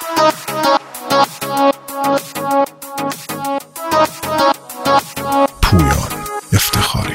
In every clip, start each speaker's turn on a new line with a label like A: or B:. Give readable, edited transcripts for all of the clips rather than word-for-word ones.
A: پویان افتخاری.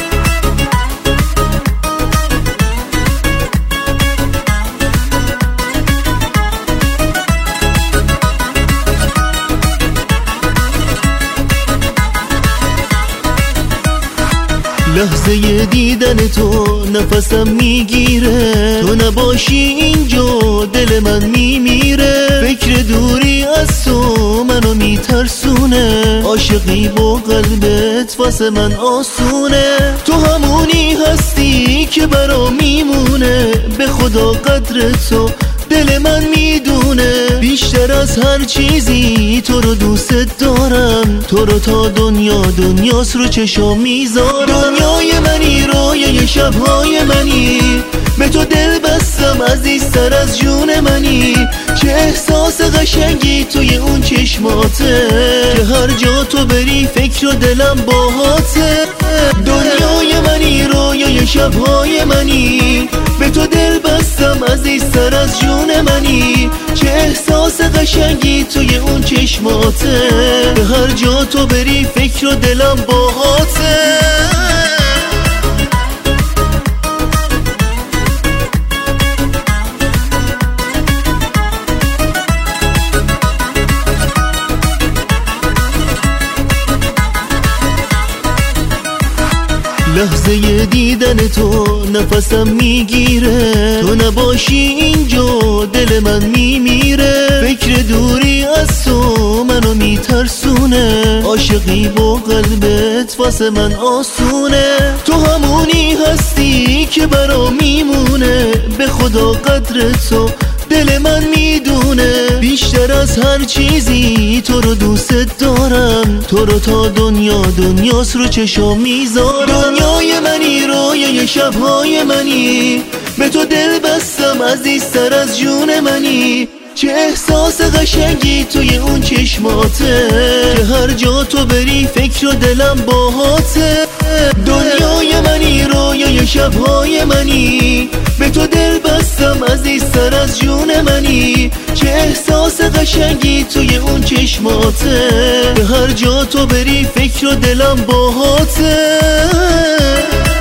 B: لحظه دیدن تو نفسم میگیره، تو نباشی اینجا دل من میمیره. فکر دوری از تو منو میترسونه، عاشقی با قلبت واسه من آسونه. تو همونی هستی که برام میمونه، به خدا قدر تو دل من میدونه. بیشتر از هر چیزی تو رو دوست دارم، تو رو تا دنیاست رو چشام میذارم. دنیای منی، رویای شبهای منی، به تو دل بستم عزیزتر از جون منی. چه احساس قشنگی توی اون چشماته، که هر جا تو بری فکر و دلم باهاته. دنیای منی، رویای شبهای منی، به تو دل بستم عزیزتر از جون منی. چه احساس قشنگی توی اون چشماته، به هر جا تو بری فکر و دلم باهاته. لحظه دیدن تو نفسم میگیره، تو نباشی اینجا دل من میمیره. فکر دوری از تو منو میترسونه، عاشقی با قلبت واسه من آسونه. تو همونی هستی که برام میمونه، به خدا قدر تو دل من میدونه. بیشتر از هر چیزی تو رو دوست دارم، تو رو تا دنیاست رو چشام میذارم. دنیای منی، رویای شبهای منی، به تو دل بستم عزیزتر از جون منی. چه احساس قشنگی توی اون چشماته، که هر جا تو بری فکر و دلم باهاته. دنیای منی، رویای شبهای منی، به تو دل بستم عزیزتر از جون منی. چه احساس قشنگی توی اون چشماته، به هر جا تو بری فکر و دلم باهاته.